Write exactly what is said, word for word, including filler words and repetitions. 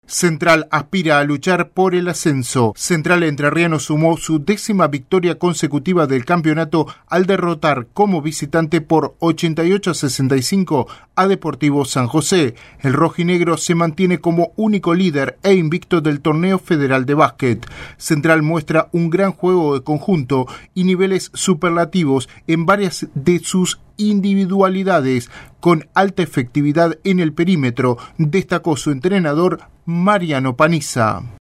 Central aspira a luchar por el ascenso. Central Entrerriano sumó su décima victoria consecutiva del campeonato al derrotar como visitante por ochenta y ocho a sesenta y cinco a Deportivo San José. El rojinegro se mantiene como único líder e invicto del torneo federal de básquet. Central muestra un gran juego de conjunto y niveles superlativos en varias de sus individualidades, con alta efectividad en el perímetro, destacó su entrenador Mariano Paniza.